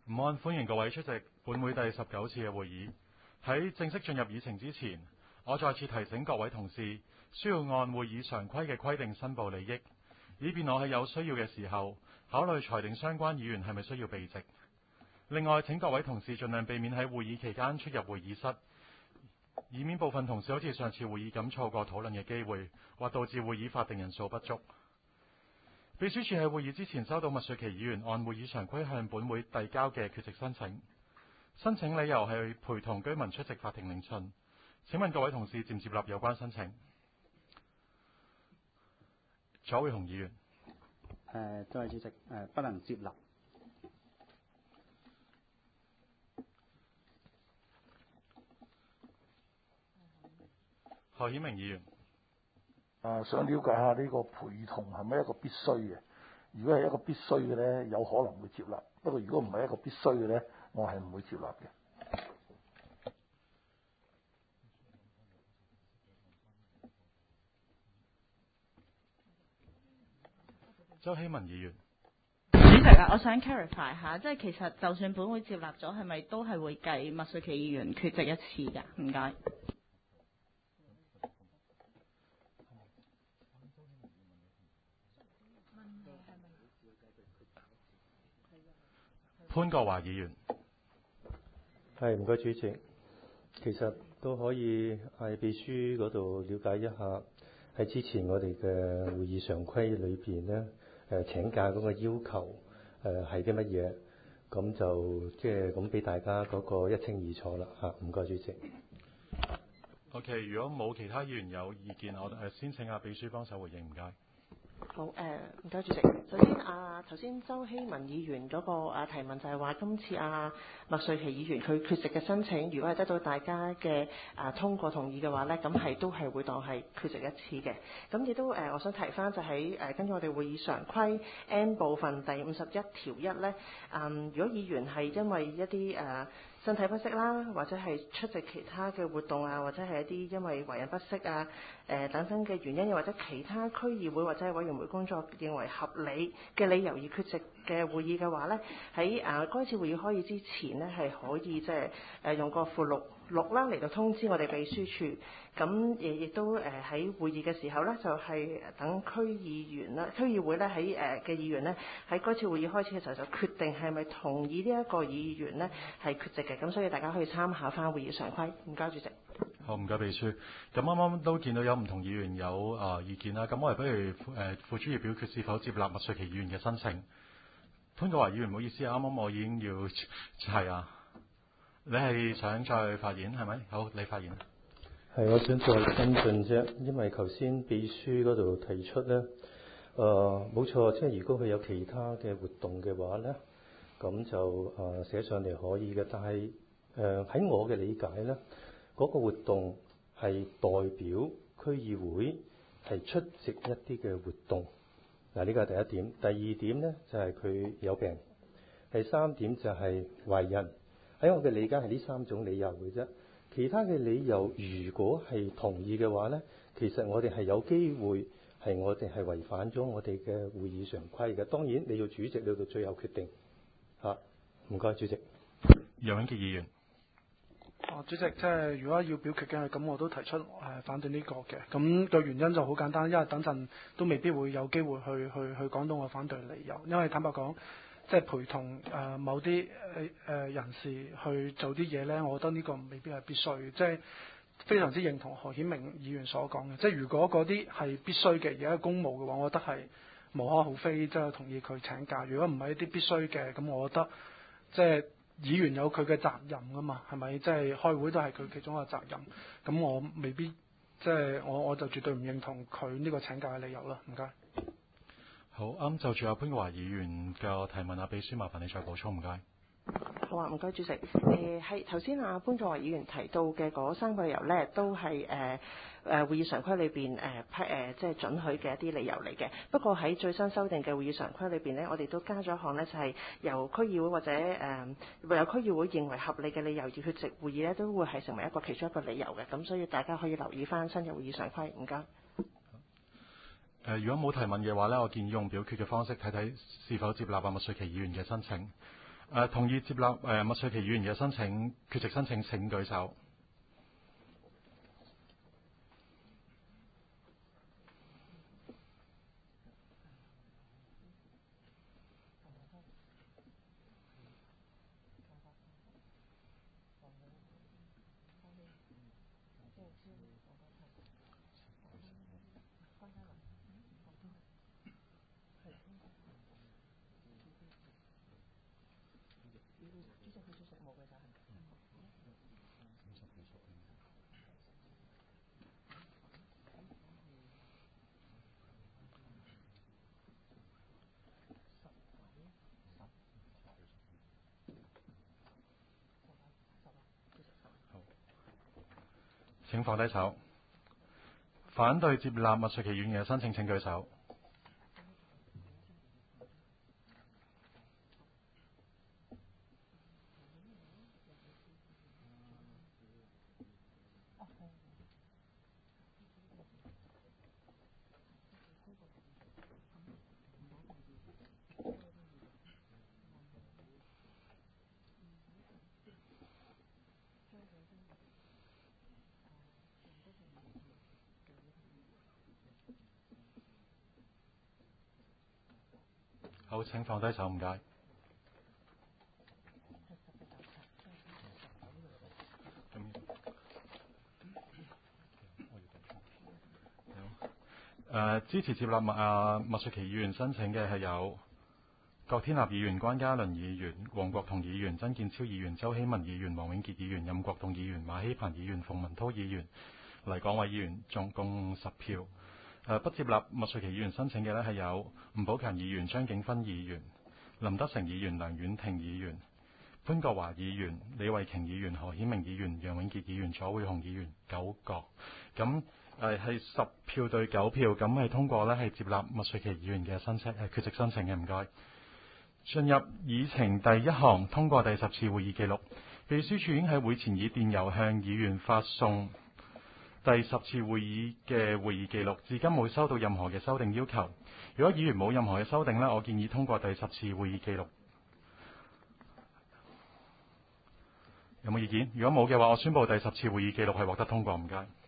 午安，歡迎各位出席本會第19次嘅會議。喺正式進入議程之前，我再次提醒各位同事，需要按會議常規嘅規定申報利益，以便我喺有需要嘅時候考慮裁定相關議員係咪需要避席。另外，請各位同事盡量避免喺會議期間出入會議室，以免部分同事好似上次會議咁錯過討論嘅機會，或導致會議法定人數不足。秘書處喺會議之前收到麥瑞琪議員按會議常規向本會遞交嘅缺席申請，申請理由係陪同居民出席法庭聆訊。請問各位同事接唔接納有關申請？左會雄議員。 多謝主席，不能接納。 何顯明議員。 想了解下呢個陪同係咪一個必須嘅？如果係一個必須嘅咧，有可能會接納；不過如果唔係一個必須嘅咧，我係唔會接納嘅。 周希文議員。 主席啊，我想 clarify 下，即係其實就算本會接納咗，係咪都係會計麥瑞琪議員缺席一次㗎？唔該。 潘國華議員。 唔該主席，其實都可以喺秘書嗰度了解一下，喺之前我哋嘅會議常規裏邊呢，請假嗰個要求係啲乜嘢，咁就即係咁俾大家嗰個一清二楚啦嚇。唔該主席。 OK， 如果冇其他議員有意見，我先請秘書幫手回應，唔該。 好，唔該主席。首先頭先周希文議員嗰個提問就係話，今次麥瑞琪議員佢缺席嘅申請，如果係得到大家嘅通過同意嘅話咧，咁都係會當係缺席一次嘅。咁亦都我想提翻就喺根據我哋會議常規 N 部分第51條1咧，如果議員係因為一啲身體不適啦，或者係出席其他嘅活動啊，或者係一啲因為為人不適啊等等嘅原因，又或者其他區議會或者係委員會工作認為合理嘅理由而缺席嘅會議嘅話咧，喺該次會議開議之前呢，係可以即係用個附錄啦嚟到通知我哋秘書處。咁亦都喺會議嘅時候咧，就係等區議會咧喺嘅議員咧喺該次會議開始嘅時候就決定係咪同意呢一個議員咧係缺席嘅。咁所以大家可以參考翻會議常規。唔該主席。 好，唔該秘書。咁啱啱都見到有唔同議員有意見啦。咁我哋不如付諸表決是否接納麥瑞琪議員嘅申請。潘國華議員，唔好意思，啱啱我已經要係啊。你係想再發言係咪？好，你發言。 我想再跟進啫，因為頭先秘書嗰度提出咧，冇錯，即係如果佢有其他嘅活動嘅話咧，咁就寫上嚟可以嘅。但係喺我嘅理解咧，嗰個活動係代表區議會係出席一啲嘅活動。嗱，呢個係第一點。第二點咧就係佢有病。第三點就係懷孕。喺我嘅理解係呢3種理由嘅啫。其他嘅理由，如果係同意嘅話咧，其實我哋係有機會係我哋係違反咗我哋嘅會議常規嘅。當然你要主席你到最後決定嚇。唔該主席。 楊永傑議員。 主席，即係如果要表決嘅，咁我都提出反對呢個嘅。咁個原因就好簡單，因為等陣都未必會有機會去講到我反對理由。因為坦白講，即係陪同某啲人士去做啲嘢咧，我覺得呢個未必係必須。即係非常之認同何顯明議員所講嘅。即係如果嗰啲係必須嘅，而係公務嘅話，我覺得係無可厚非，即係同意佢請假。如果唔係一啲必須嘅，咁我覺得即係議員有佢嘅責任㗎嘛，係咪？即係開會都係佢其中一個責任。咁我未必即係我就絕對唔認同佢呢個請假嘅理由啦。唔該。 好，就住潘國華議員嘅提問，秘書麻煩你再補充，唔該。 好啊，唔該主席。係頭先潘國華議員提到嘅嗰3個理由咧，都係會議常規裏邊即係准許嘅一啲理由嚟嘅。不過喺最新修訂嘅會議常規裏邊咧，我哋都加咗一項咧，就係由區議會或者有區議會認為合理嘅理由而去席會議咧，都會係成為其中一個理由嘅。咁所以大家可以留意翻新嘅會議常規。唔該。 如果冇提問嘅話咧，我建議用表決嘅方式睇睇是否接納麥瑞琪議員嘅申請。 同意接納麥瑞琪議員嘅申請缺席申請請舉手。請放低手。反對接納麥瑞琪議員嘅申請請舉手。好，請放低手，唔該。支持接納麥瑞琪議員申請嘅係有郭天立議員、關嘉倫議員、黃國同議員、曾建超議員、周希文議員、黃永傑議員、任國棟議員、馬希鵬議員、馮文濤議員、黎廣偉議員，總共10票。不接納麥瑞琪議員申請嘅呢係有吳寶強議員、張景芬議員、林德成議員、梁婉婷議員、潘國華議員、李慧瓊議員、何顯明議員、楊永傑議員、左會雄議員9個。咁係10票對9票，咁係通過呢係接納麥瑞琪議員嘅申請缺席申請嘅，唔該。進入議程第1項，通過第10次會議記錄。秘書處已經喺會前以電郵向議員發送第10次會議嘅會議記錄，至今冇收到任何嘅修訂要求。如果議員冇任何嘅修訂呢，我建議通過第10次會議記錄。有冇意見？如果冇嘅話，我宣布第10次會議記錄係獲得通過，唔該。